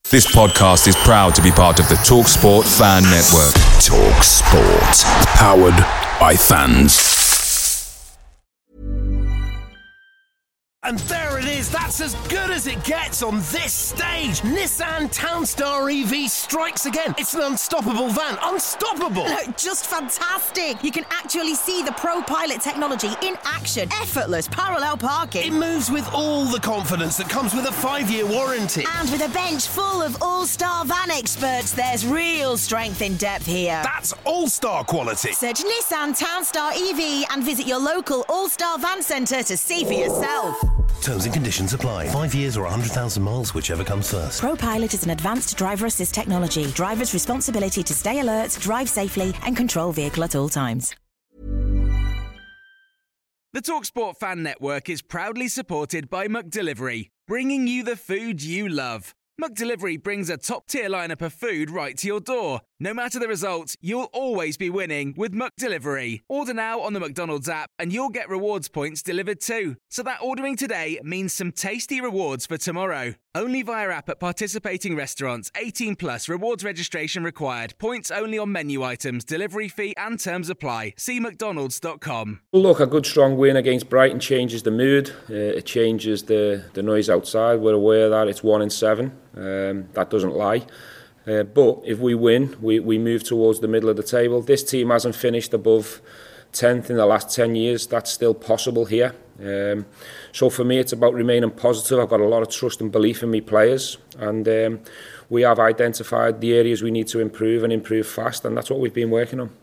This podcast is proud to be part of the TalkSport Fan Network. TalkSport. Powered by fans. And there it is, that's as good as it gets on this stage. Nissan Townstar EV strikes again. It's an unstoppable van, unstoppable. Just fantastic. You can actually see the ProPilot technology in action. Effortless parallel parking. It moves with all the confidence that comes with a 5-year warranty. And with a bench full of all-star van experts, there's real strength in depth here. That's all-star quality. Search Nissan Townstar EV and visit your local all-star van centre to see for yourself. Terms and conditions apply. 5 years or 100,000 miles, whichever comes first. ProPilot is an advanced driver assist technology. Driver's responsibility to stay alert, drive safely, and control vehicle at all times. The TalkSport Fan Network is proudly supported by McDelivery, bringing you the food you love. McDelivery brings a top-tier lineup of food right to your door. No matter the result, you'll always be winning with McDelivery. Order now on the McDonald's app and you'll get rewards points delivered too. So that ordering today means some tasty rewards for tomorrow. Only via app at participating restaurants. 18 plus. Rewards registration required. Points only on menu items. Delivery fee and terms apply. See mcdonalds.com. Look, a good strong win against Brighton changes the mood. It changes the noise outside. We're aware that it's 1-7. That doesn't lie. But if we win, we move towards the middle of the table. This team hasn't finished above 10th in the last 10 years. That's still possible here. So for me, it's about remaining positive. I've got a lot of trust and belief in my players. And we have identified the areas we need to improve and improve fast. And that's what we've been working on.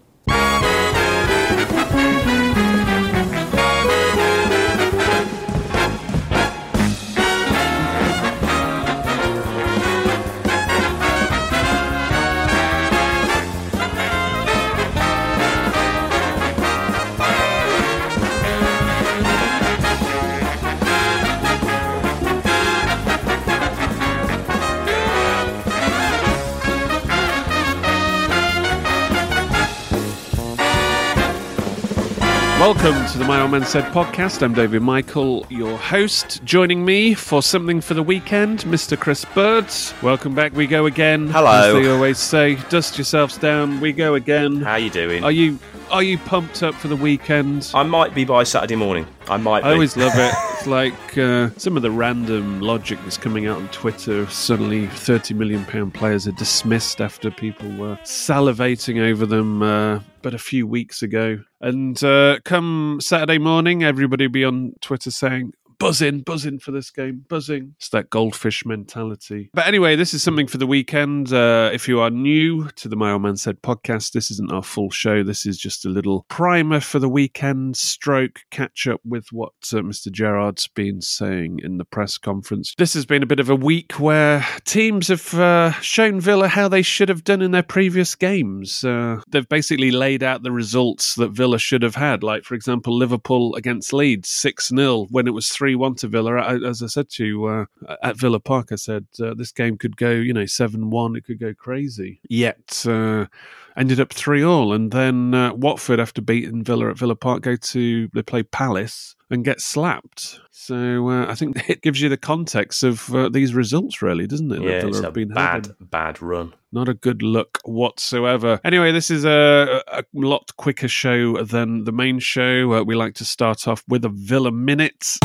Welcome to the My Old Man Said podcast. I'm David Michael, your host. Joining me for something for the weekend, Mr. Chris Bird. Welcome back. We go again. Hello. As they always say, dust yourselves down. We go again. How you doing? Are you pumped up for the weekend? I might be by Saturday morning. I always love it. It's like some of the random logic that's coming out on Twitter. Suddenly £30 million players are dismissed after people were salivating over them but a few weeks ago. And come Saturday morning, everybody will be on Twitter saying, buzzing for this game, buzzing. It's that goldfish mentality. But anyway, this is something for the weekend. If you are new to the My Old Man Said podcast, this isn't our full show. This is just a little primer for the weekend, stroke catch up with what Mr. Gerrard's been saying in the press conference. This has been a bit of a week where teams have shown Villa how they should have done in their previous games. They've basically laid out the results that Villa should have had. Like, for example, Liverpool against Leeds, 6-0, when it was 3-1 to Villa. As I said to you at Villa Park, I said this game could go, 7-1. It could go crazy. Yet ended up 3-3. And then Watford, after beating Villa at Villa Park, they play Palace and get slapped. So I think it gives you the context of these results, really, doesn't it? Yeah, it's a bad run. Not a good look whatsoever. Anyway, this is a lot quicker show than the main show. We like to start off with a Villa Minute.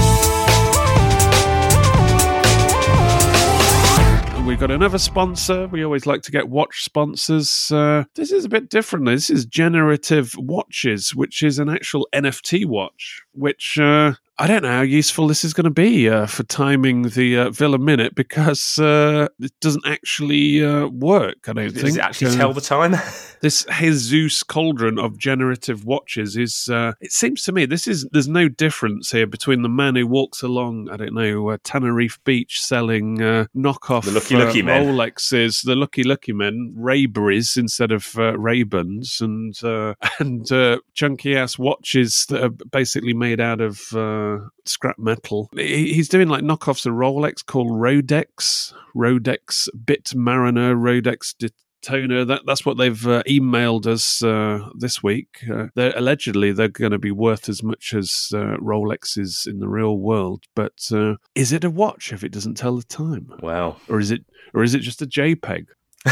We've got another sponsor. We always like to get watch sponsors. This is a bit different. This is Generative Watches, which is an actual NFT watch, which I don't know how useful this is going to be for timing the Villa Minute, because it doesn't actually work, I don't think. Does it actually tell the time? This Jesus Cauldron of generative watches is, it seems to me, there's no difference here between the man who walks along, I don't know, Tenerife Beach selling knockoff the Lucky Men. Rolexes, the Lucky Men, Rayburys instead of Ray-Bans, and chunky ass watches that are basically made out of scrap metal. He's doing like knockoffs of Rolex called Rodex Bit Mariner, Rodex Toner, that's what they've emailed us this week. Allegedly, they're going to be worth as much as Rolexes in the real world. But is it a watch if it doesn't tell the time? Wow. Or is it just a JPEG?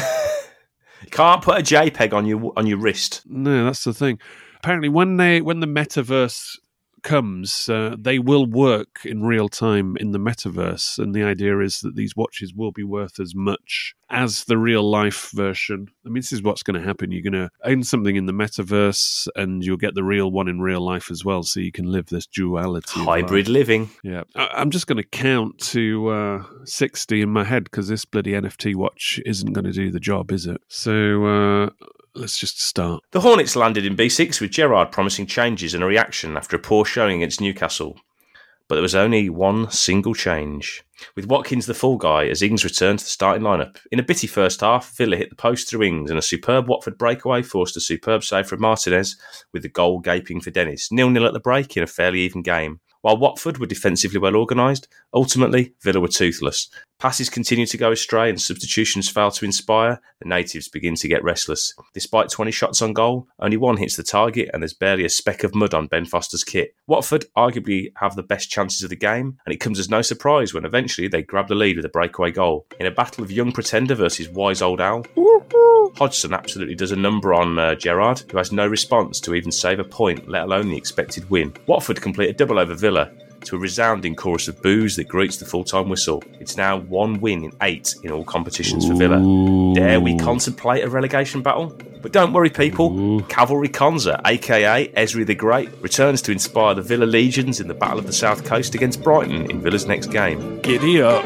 You can't put a JPEG on your wrist. No, that's the thing. Apparently, when the metaverse comes, they will work in real time in the metaverse, and the idea is that these watches will be worth as much as the real life version. I mean, this is what's going to happen. You're going to own something in the metaverse, and you'll get the real one in real life as well, so you can live this duality. Hybrid living. Yeah. I'm just going to count to 60 in my head, because this bloody NFT watch isn't going to do the job, is it? So let's just start. The Hornets landed in B6 with Gerrard promising changes and a reaction after a poor showing against Newcastle. But there was only one single change. With Watkins the full guy as Ings returned to the starting lineup. In a bitty first half, Villa hit the post through Ings, and a superb Watford breakaway forced a superb save from Martinez, with the goal gaping for Dennis. 0-0 at the break in a fairly even game. While Watford were defensively well organised, ultimately Villa were toothless. Passes continued to go astray and substitutions failed to inspire. The natives begin to get restless. Despite 20 shots on goal, only one hits the target and there's barely a speck of mud on Ben Foster's kit. Watford arguably have the best chances of the game, and it comes as no surprise when eventually they grab the lead with a breakaway goal. In a battle of young pretender versus wise old owl, Hodgson absolutely does a number on Gerrard, who has no response to even save a point, let alone the expected win. Watford complete a double over Villa, to a resounding chorus of boos that greets the full-time whistle. It's now 1 win in 8 in all competitions for Villa. Dare we contemplate a relegation battle? But don't worry, people. Cavalry Konza, a.k.a. Esri the Great, returns to inspire the Villa legions in the Battle of the South Coast against Brighton in Villa's next game. Giddy up.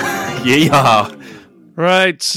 Yeah. Right.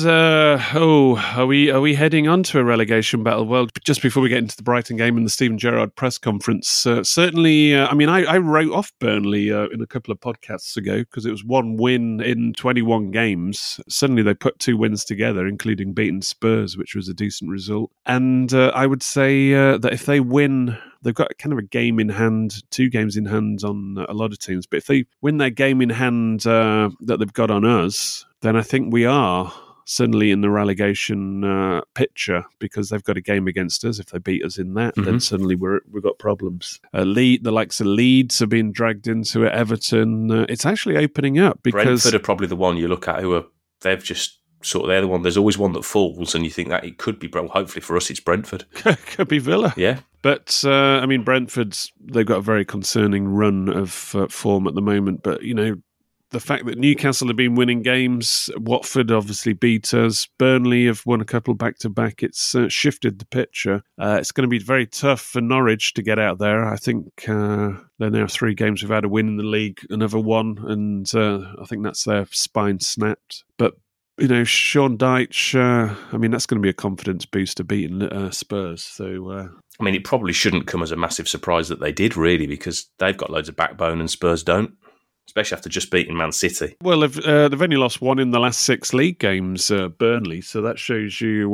Are we heading on to a relegation battle? Well, just before we get into the Brighton game and the Steven Gerrard press conference, certainly, I wrote off Burnley in a couple of podcasts ago because it was 1 win in 21 games. Suddenly they put 2 wins together, including beating Spurs, which was a decent result. And I would say that if they win, they've got kind of a game in hand, 2 games in hand on a lot of teams. But if they win their game in hand that they've got on us, then I think we are suddenly in the relegation picture, because they've got a game against us. If they beat us in that, then suddenly we've got problems. The likes of Leeds are being dragged into it. Everton. It's actually opening up, because Brentford are probably the one you look at they're the one. There's always one that falls, and you think that it could be. Hopefully for us, it's Brentford. Could be Villa. Yeah. But, Brentford's, they've got a very concerning run of form at the moment. But, the fact that Newcastle have been winning games, Watford obviously beat us, Burnley have won a couple back-to-back, it's shifted the picture. It's going to be very tough for Norwich to get out there. I think they're now 3 games without a win in the league, another one, and I think that's their spine snapped. But Sean Dyche, that's going to be a confidence booster beating Spurs. So, it probably shouldn't come as a massive surprise that they did, really, because they've got loads of backbone and Spurs don't, especially after just beating Man City. Well, they've only lost 1 in the last 6 league games, Burnley, so that shows you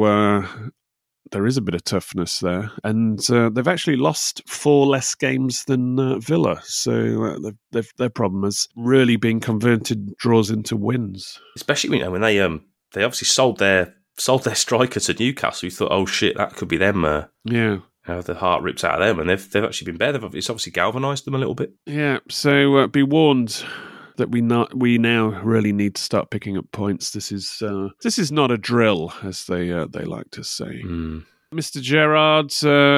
there is a bit of toughness there. And they've actually lost 4 less games than Villa, so their problem has really been converted draws into wins. Especially when they obviously sold their striker to Newcastle. You thought, oh shit, that could be them. Yeah. The heart ripped out of them, and they've actually been better. It's obviously galvanised them a little bit. Yeah, so be warned that we now really need to start picking up points. This is not a drill, as they like to say. Mr. Gerrard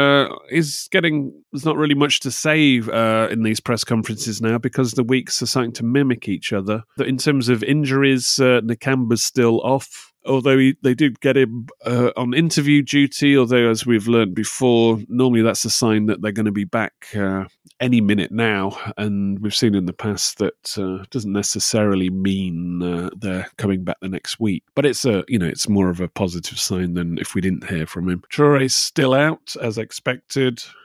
there's not really much to say in these press conferences now, because the weeks are starting to mimic each other. In terms of injuries, Nakamba's still off. Although they did get him on interview duty, although as we've learned before, normally that's a sign that they're going to be back any minute now. And we've seen in the past that doesn't necessarily mean they're coming back the next week. But it's it's more of a positive sign than if we didn't hear from him. Traore's still out as expected.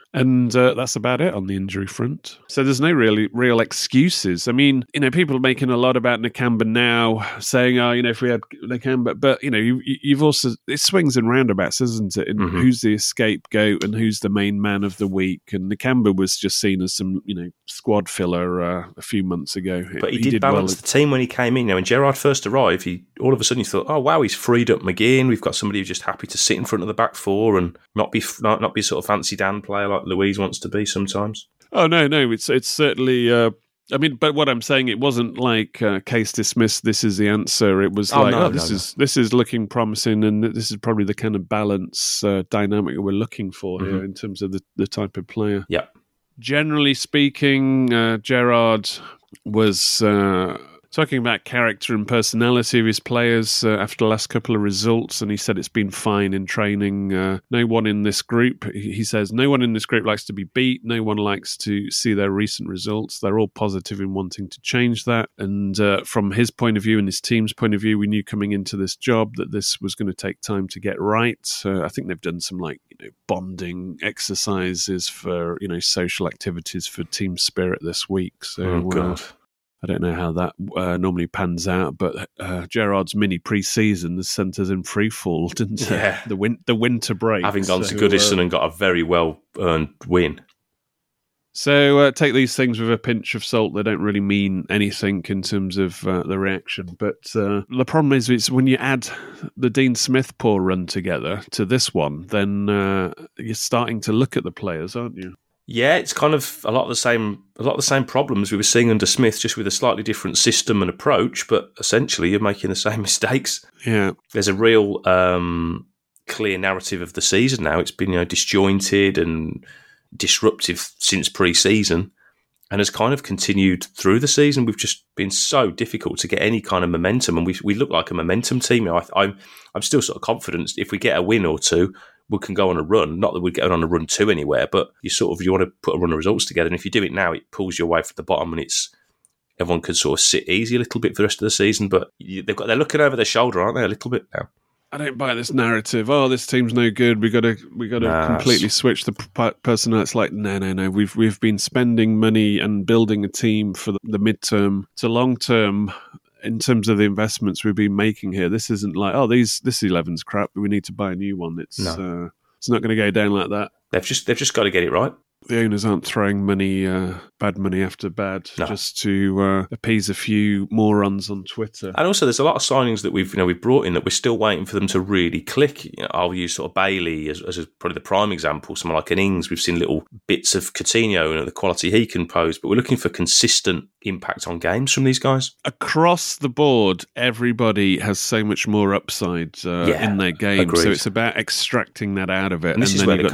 And that's about it on the injury front. So there's no real excuses. I mean, people are making a lot about Nakamba now, saying, if we had Nakamba, but, you've also, it swings and roundabouts, isn't it? And who's the scapegoat and who's the main man of the week? And Nakamba was just seen as some, squad filler a few months ago. But he did balance the team when he came in. When Gerrard first arrived, all of a sudden you thought, oh, wow, he's freed up McGinn. We've got somebody who's just happy to sit in front of the back four and not be sort of fancy Dan player like Louise wants to be sometimes. Oh, no, it's certainly... but what I'm saying, it wasn't like case dismissed, this is the answer. It was this is looking promising, and this is probably the kind of balance dynamic that we're looking for here in terms of the type of player. Yeah. Generally speaking, Gerrard was... talking about character and personality of his players after the last couple of results, and he said it's been fine in training. No one in this group, he says, no one in this group likes to be beat. No one likes to see their recent results. They're all positive in wanting to change that. And from his point of view and his team's point of view, we knew coming into this job that this was going to take time to get right. I think they've done some bonding exercises for social activities for team spirit this week. So. God. I don't know how that normally pans out, but Gerrard's mini pre-season has sent us in free fall, didn't it? Yeah. The winter break. Having gone to Goodison and got a very well-earned win. So take these things with a pinch of salt. They don't really mean anything in terms of the reaction. But the problem is when you add the Dean Smith poor run together to this one, then you're starting to look at the players, aren't you? Yeah, it's kind of a lot of the same problems we were seeing under Smith, just with a slightly different system and approach. But essentially, you're making the same mistakes. Yeah, there's a real clear narrative of the season now. It's been disjointed and disruptive since pre-season, and has kind of continued through the season. We've just been so difficult to get any kind of momentum, and we look like a momentum team. I'm still sort of confident if we get a win or two, we can go on a run. Not that we're going on a run to anywhere, but you want to put a run of results together. And if you do it now, it pulls you away from the bottom, and everyone can sort of sit easy a little bit for the rest of the season. But they're looking over their shoulder, aren't they, a little bit now? I don't buy this narrative. Oh, this team's no good. We got to completely switch the personnel. It's like no. We've been spending money and building a team for the midterm to long term. In terms of the investments we've been making here, this isn't like, this 11's crap, we need to buy a new one. It's not going to go down like that. They've just got to get it right. The owners aren't throwing bad money after bad just to appease a few morons on Twitter. And also, there's a lot of signings that we've brought in that we're still waiting for them to really click. I'll use sort of Bailey as probably the prime example. Someone like an Ings, we've seen little bits of Coutinho and the quality he can pose, but we're looking for consistent impact on games from these guys. Across the board, everybody has so much more upside in their game. Agreed. So it's about extracting that out of it. And this is where the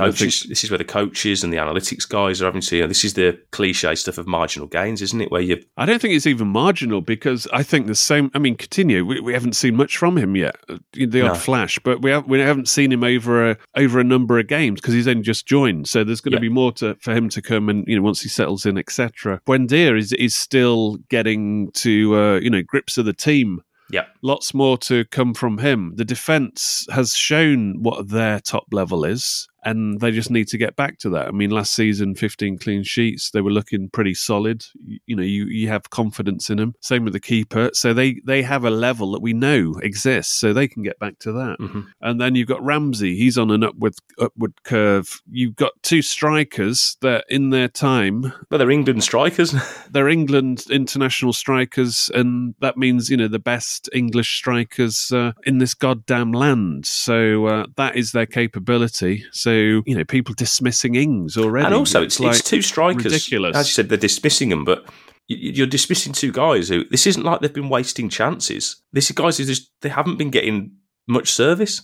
coaches and the analytics guys are having to. This is the cliche stuff of marginal gains, isn't it? I don't think it's even marginal, because I think the same. I mean, Coutinho, we haven't seen much from him yet. The odd flash, but we haven't seen him over a number of games because he's only just joined. So there's going to be more for him to come, and once he settles in, etc. Buendia is still getting to grips of the team. Yeah, lots more to come from him. The defence has shown what their top level is, and they just need to get back to that. I mean, last season, 15 clean sheets, they were looking pretty solid. You have confidence in them. Same with the keeper. So they have a level that we know exists, so they can get back to that. Mm-hmm. And then you've got Ramsey. He's on an upward curve. You've got two strikers that in their time... Well, they're England strikers. They're England international strikers, and that means, the best English strikers in this goddamn land. So that is their capability. So, people dismissing Ings already. And also, it's two strikers. Ridiculous. As you said, they're dismissing them, but you're dismissing two guys who, this isn't like they've been wasting chances. This is guys who they haven't been getting much service.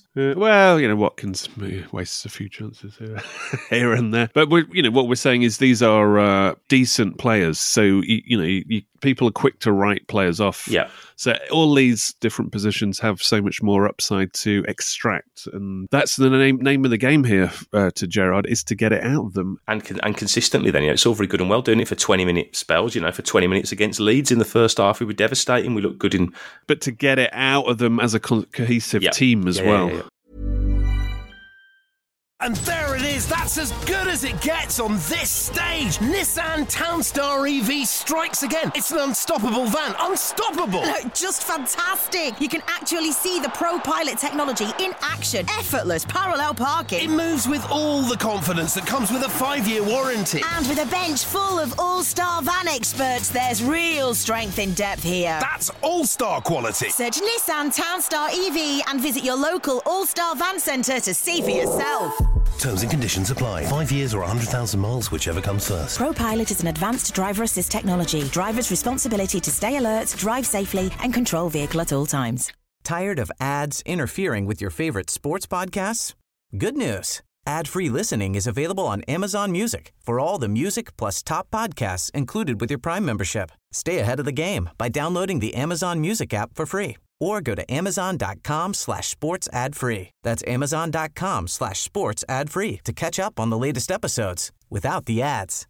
Watkins wastes a few chances here and there. But what we're saying is these are decent players. So, people are quick to write players off. Yeah. So all these different positions have so much more upside to extract, and that's the name of the game here to Gerrard, is to get it out of them and consistently. Then it's all very good and well doing it for 20-minute spells. For 20 minutes against Leeds in the first half, we were devastating. We looked good but to get it out of them as a cohesive team as well. And there it is. That's as good as it gets on this stage. Nissan Townstar EV strikes again. It's an unstoppable van. Unstoppable! Just fantastic. You can actually see the ProPilot technology in action. Effortless parallel parking. It moves with all the confidence that comes with a 5-year warranty. And with a bench full of all-star van experts, there's real strength in depth here. That's all-star quality. Search Nissan Townstar EV and visit your local all-star van centre to see for yourself. Terms and conditions apply. 5 years or 100,000 miles, whichever comes first. ProPilot is an advanced driver assist technology. Driver's responsibility to stay alert, drive safely, and control vehicle at all times. Tired of ads interfering with your favorite sports podcasts? Good news. Ad-free listening is available on Amazon Music for all the music plus top podcasts included with your Prime membership. Stay ahead of the game by downloading the Amazon Music app for free or go to amazon.com/sports ad free. That's amazon.com/sports ad free to catch up on the latest episodes without the ads.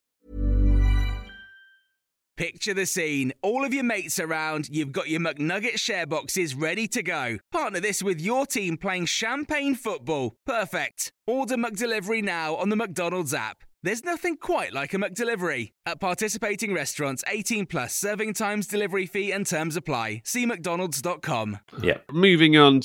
Picture the scene. All of your mates around, you've got your McNugget share boxes ready to go. Partner this with your team playing champagne football. Perfect. Order McDelivery now on the McDonald's app. There's nothing quite like a McDelivery. At participating restaurants, 18 plus, serving times, delivery fee and terms apply. See mcdonalds.com. Yeah. Moving on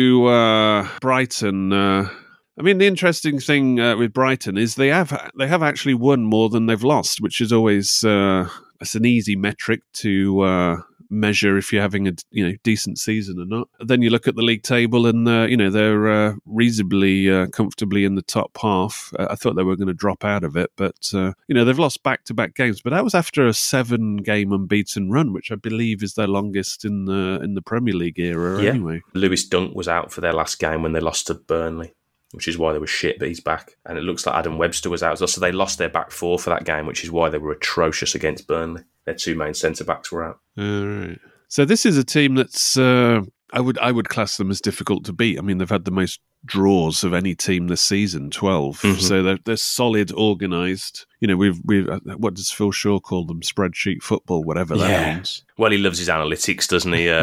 to Brighton. I mean, the interesting thing with Brighton is they have actually won more than they've lost, which is always it's an easy metric to measure if you're having a decent season or not. Then you look at the league table, and they're reasonably comfortably in the top half. I thought they were going to drop out of it, but they've lost back-to-back games. But that was after a 7-game unbeaten run, which I believe is their longest in the Premier League era. Yeah. Anyway, Lewis Dunk was out for their last game when they lost to Burnley, which is why they were shit, but he's back. And it looks like Adam Webster was out as well, so they lost their back four for that game, which is why they were atrocious against Burnley. Their two main centre-backs were out. All right. So this is a team that's, I would class them as difficult to beat. I mean, they've had the most draws of any team this season, 12. Mm-hmm. So they're solid, organised. We've what does Phil Shaw call them? Spreadsheet football, whatever that means. Well, he loves his analytics, doesn't he?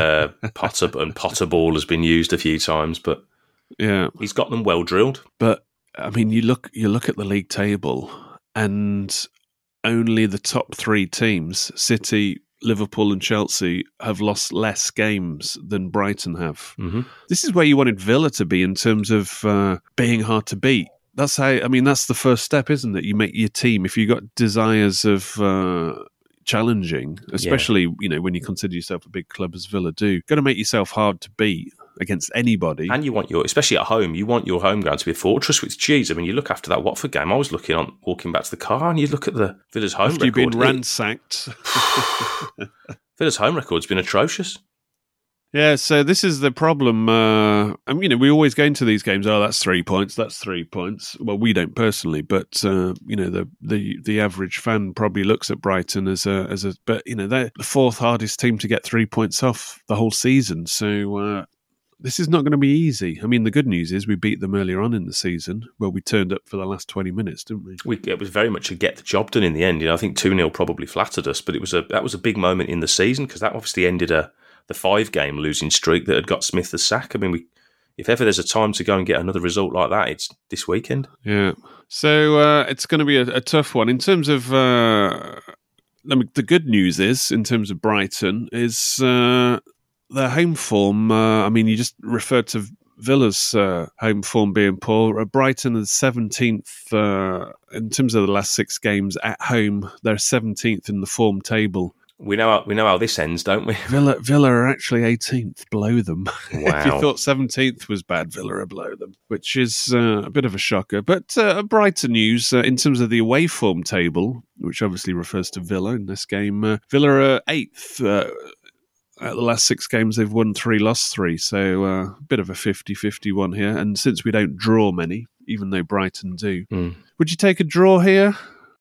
Potter ball has been used a few times, but yeah, he's got them well drilled. But I mean, you look at the league table, and only the top 3 teams, City, Liverpool and Chelsea, have lost less games than Brighton have. Mm-hmm. This is where you wanted Villa to be in terms of being hard to beat. That's the first step, isn't it? You make your team, if you've got desires of challenging, especially when you consider yourself a big club as Villa do, got to make yourself hard to beat against anybody. And you want especially at home, you want your home ground to be a fortress, which, geez, I mean, you look after that Watford game, I was walking back to the car, and you look at the Villa's home record. You've been ransacked. Villa's home record's been atrocious. Yeah, so this is the problem. We always go into these games, that's 3 points, that's 3 points. Well, we don't personally, but the average fan probably looks at Brighton as a but they're the 4th hardest team to get 3 points off the whole season. So this is not going to be easy. I mean, the good news is we beat them earlier on in the season, where we turned up for the last 20 minutes, didn't we? It was very much a get the job done in the end. I think 2-0 probably flattered us, but that was a big moment in the season, because that obviously ended the 5-game losing streak that had got Smith the sack. I mean, if ever there's a time to go and get another result like that, it's this weekend. Yeah. So it's going to be a tough one. In terms of the good news is, in terms of Brighton, is their home form. You just referred to Villa's home form being poor. Brighton are 17th in terms of the last 6 games at home. They're 17th in the form table. We know how this ends, don't we? Villa are actually 18th below them. Wow. If you thought 17th was bad, Villa are below them, which is a bit of a shocker. But Brighton news, in terms of the away form table, which obviously refers to Villa in this game, Villa are 8th. At the last 6 games, they've won 3, lost 3. So a bit of a 50-50 one here. And since we don't draw many, even though Brighton do, would you take a draw here?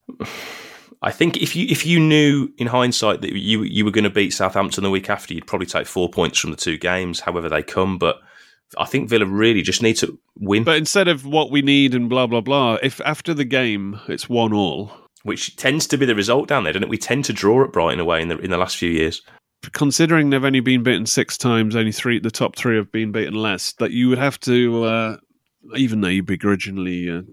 I think if you knew in hindsight that you were going to beat Southampton the week after, you'd probably take 4 points from the 2 games, however they come. But I think Villa really just need to win. But instead of what we need and blah, blah, blah, if after the game it's 1-1... Which tends to be the result down there, doesn't it? We tend to draw at Brighton away in the last few years. Considering they've only been beaten 6 times, only the top 3 have been beaten less, that you would have to, even though you begrudgingly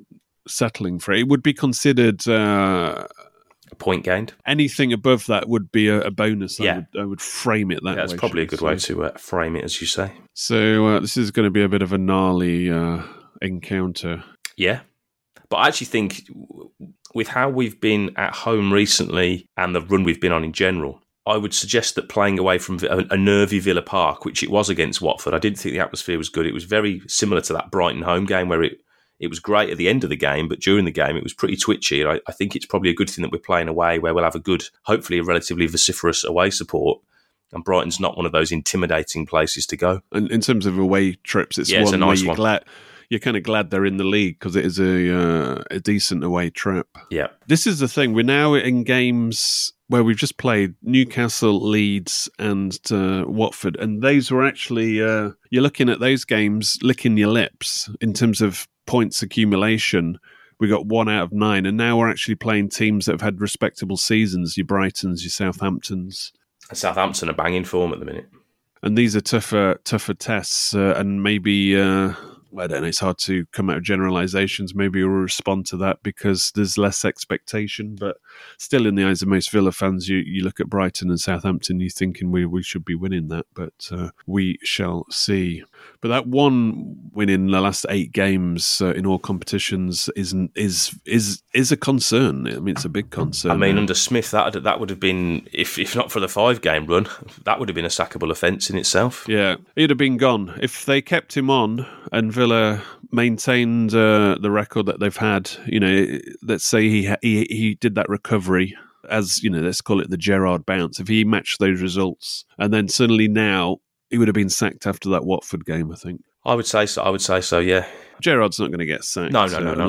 settling for it. It would be considered A point gained. anything above that would be a bonus. Yeah. I would frame it that way. That's probably a good way say. to frame it, as you say. So this is going to be a bit of a gnarly encounter. Yeah. But I actually think with how we've been at home recently and the run we've been on in general, I would suggest that playing away from a nervy Villa Park, which it was against Watford, I didn't think the atmosphere was good. It was very similar to that Brighton home game where it was great at the end of the game, but during the game it was pretty twitchy. And I think it's probably a good thing that we're playing away where we'll have a good, hopefully a relatively vociferous away support. And Brighton's not one of those intimidating places to go. And in terms of away trips, it's Yeah, one it's a nice where one. You're kind of glad they're in the league because it is a decent away trip. Yeah. This is the thing. We're now in games where we've just played Newcastle, Leeds and Watford. And those were actually, you're looking at those games licking your lips in terms of points accumulation. We got 1 out of 9. And now we're actually playing teams that have had respectable seasons. Your Brightons, your Southamptons. And Southampton are banging form at the minute. And these are tougher tests, and maybe I don't know. It's hard to come out of generalisations. Maybe we'll respond to that because there's less expectation. But still, in the eyes of most Villa fans, you look at Brighton and Southampton, you're thinking we should be winning that. But we shall see. But that one win in the last 8 games in all competitions is a concern. I mean, it's a big concern. I mean, under Smith, that would have been, if not for the 5-game run, that would have been a sackable offence in itself. Yeah, he'd have been gone if they kept him on and Villa maintained the record that they've had. You know, let's say he did that recovery, as you know, let's call it the Gerrard bounce. If he matched those results, and then suddenly now he would have been sacked after that Watford game, I think. I would say so. Yeah. Gerrard's not going to get sacked. No.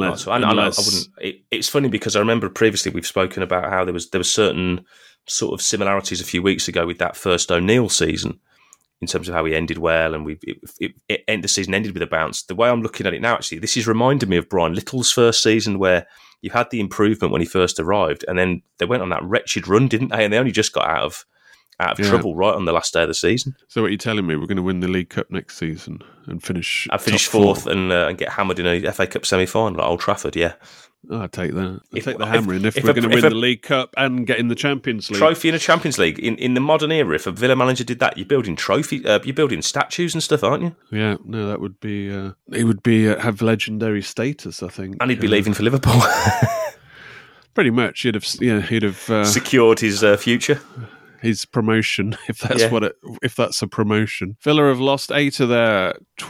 It's funny because I remember previously we've spoken about how there was certain sort of similarities a few weeks ago with that first O'Neill season in terms of how he ended well, and the season ended with a bounce. The way I'm looking at it now, actually, this is reminding me of Brian Little's first season, where you had the improvement when he first arrived, and then they went on that wretched run, didn't they? And they only just got out of trouble right on the last day of the season. So what are you telling me? We're going to win the League Cup next season and finish fourth and get hammered in a FA Cup semi-final at Old Trafford, yeah. Oh, I'd take that. I'd take the hammer in if we're going to win the League Cup and get in the Champions League. Trophy in a Champions League. In the modern era, if a Villa manager did that, you're building you're building statues and stuff, aren't you? Yeah, no, that would be... it would be have legendary status, I think. And he'd be leaving for Liverpool. Pretty much. He'd have secured his future. His promotion, if that's a promotion. Villa have lost 8 of their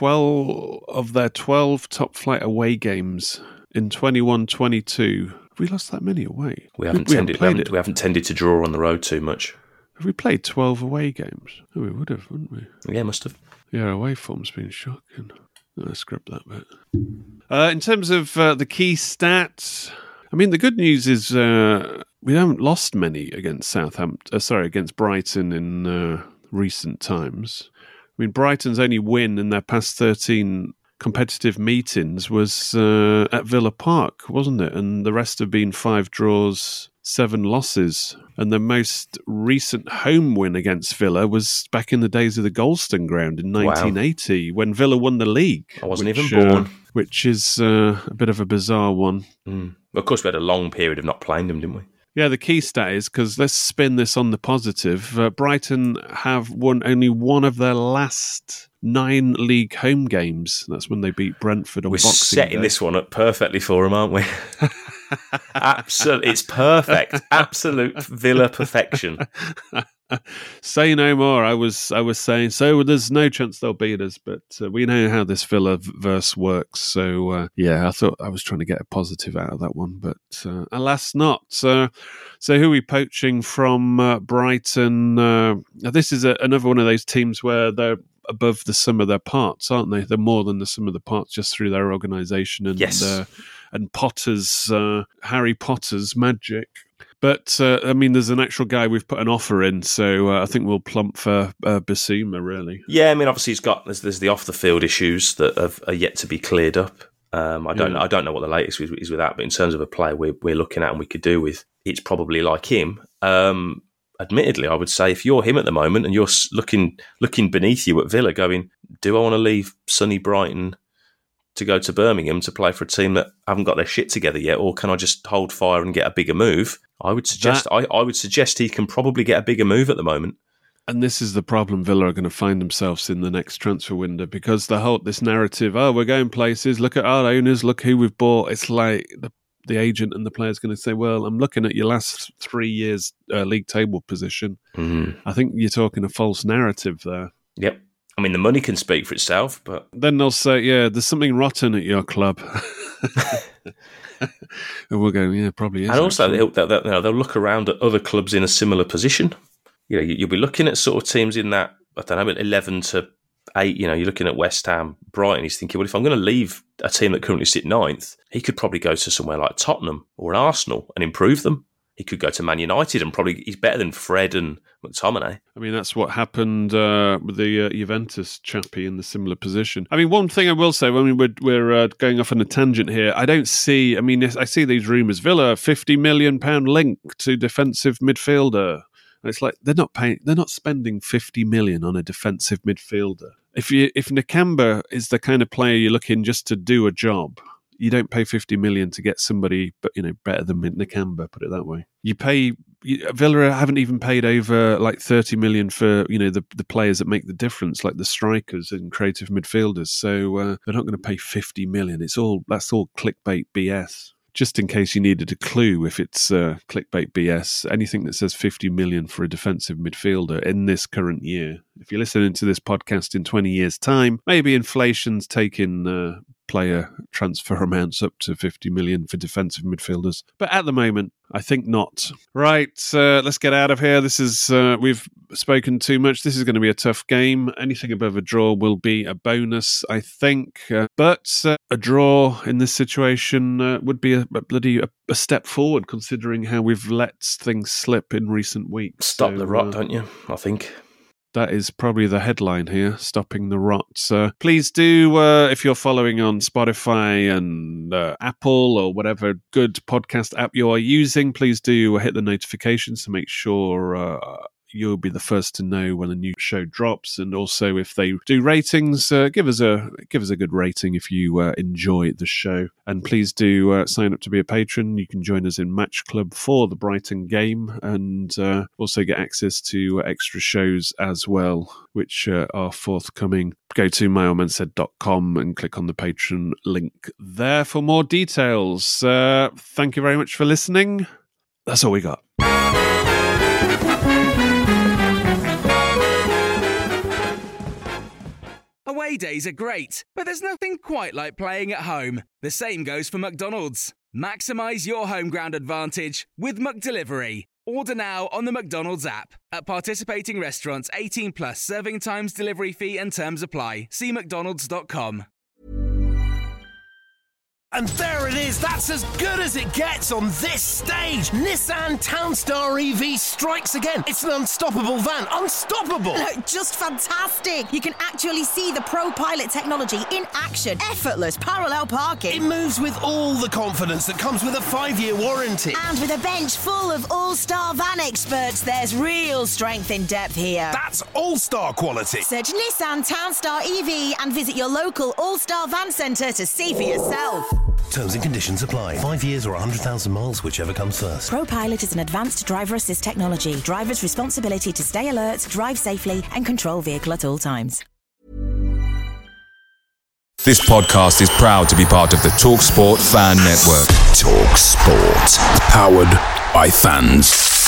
12 top flight away games in 21-22. Have we lost that many away? We haven't tended to draw on the road too much. Have we played 12 away games? Oh, we would have, wouldn't we? Yeah, must have. Yeah, away form's been shocking. Let's scrub that bit. In terms of the key stats, I mean, the good news is we haven't lost many against against Brighton in recent times. I mean, Brighton's only win in their past 13 competitive meetings was at Villa Park, wasn't it? And the rest have been 5 draws, 7 losses. And the most recent home win against Villa was back in the days of the Goldstone Ground in 1980 when Villa won the league. I wasn't even born. Which is a bit of a bizarre one. Mm. Of course, we had a long period of not playing them, didn't we? Yeah, the key stat is, because let's spin this on the positive, Brighton have won only one of their last 9 league home games. That's when they beat Brentford on Boxing Day. We're setting this one up perfectly for them, aren't we? Absolutely, it's perfect. Absolute Villa perfection. Say no more. I was saying, so there's no chance they'll beat us, but we know how this Villa verse works. So I thought I was trying to get a positive out of that one, but alas not. So who are we poaching from Brighton? This is another one of those teams where they're above the sum of their parts, aren't they? They're more than the sum of the parts just through their organisation and and Harry Potter's magic. But, I mean, there's an actual guy we've put an offer in, so I think we'll plump for Bissouma, really. Yeah, I mean, obviously there's the off-the-field issues that are yet to be cleared up. I don't know what the latest is with that, but in terms of a player we're looking at and we could do with, it's probably like him. Admittedly, I would say if you're him at the moment and you're looking beneath you at Villa going, do I want to leave sunny Brighton to go to Birmingham to play for a team that haven't got their shit together yet, or can I just hold fire and get a bigger move? I would suggest I would suggest he can probably get a bigger move at the moment. And this is the problem Villa are going to find themselves in the next transfer window, because this narrative, we're going places, look at our owners, look who we've bought. It's like the agent and the player's going to say, well, I'm looking at your last 3 years league table position. Mm-hmm. I think you're talking a false narrative there. Yep. I mean, the money can speak for itself, but... Then they'll say, yeah, there's something rotten at your club. And we'll go, yeah, probably is. And also, they'll look around at other clubs in a similar position. You know, you'll be looking at sort of teams in that, I don't know, 11 to 8, you know, you're looking at West Ham, Brighton, he's thinking, well, if I'm going to leave a team that currently sit 9th, he could probably go to somewhere like Tottenham or an Arsenal and improve them. He could go to Man United and probably he's better than Fred and McTominay. I mean, that's what happened with the Juventus chappie in the similar position. I mean, one thing I will say, I mean, we're going off on a tangent here. I don't see, I mean, I see these rumours. Villa, £50 million link to defensive midfielder. And it's like they're not spending 50 million on a defensive midfielder. If Nakamba is the kind of player you're looking just to do a job, you don't pay 50 million to get somebody, but better than Nakamba. Put it that way. Villa haven't even paid over like 30 million for the players that make the difference, like the strikers and creative midfielders. So they're not going to pay 50 million. That's all clickbait BS. Just in case you needed a clue, if it's clickbait BS, anything that says 50 million for a defensive midfielder in this current year, if you're listening to this podcast in 20 years' time, maybe inflation's taking player transfer amounts up to 50 million for defensive midfielders. But at the moment, I think not. Right, let's get out of here. This is, we've spoken too much. This is going to be a tough game. Anything above a draw will be a bonus, I think. But a draw in this situation would be a step forward, considering how we've let things slip in recent weeks. Stop the rot, don't you? I think. That is probably the headline here, stopping the rot. Please do, if you're following on Spotify and Apple or whatever good podcast app you are using, please do hit the notifications to make sure you'll be the first to know when a new show drops. And also, if they do ratings, give us a good rating if you enjoy the show. And please do sign up to be a patron. You can join us in Match Club for the Brighton game, and also get access to extra shows as well, which are forthcoming. Go to myoldmansaid.com and click on the patron link there for more details. Thank you very much for listening. That's all we got. Away days are great, but there's nothing quite like playing at home. The same goes for McDonald's. Maximise your home ground advantage with McDelivery. Order now on the McDonald's app. At participating restaurants, 18 plus, serving times, delivery fee and terms apply. See mcdonalds.com. And there it is, that's as good as it gets on this stage. Nissan Townstar EV strikes again. It's an unstoppable van, unstoppable. Just fantastic. You can actually see the ProPilot technology in action. Effortless parallel parking. It moves with all the confidence that comes with a 5-year warranty. And with a bench full of all-star van experts, there's real strength in depth here. That's all-star quality. Search Nissan Townstar EV and visit your local all-star van centre to see for yourself. Terms and conditions apply. 5 years or 100,000 miles, whichever comes first. ProPilot is an advanced driver assist technology. Driver's responsibility to stay alert, drive safely, and control vehicle at all times. This podcast is proud to be part of the TalkSport Fan Network. TalkSport. Powered by fans.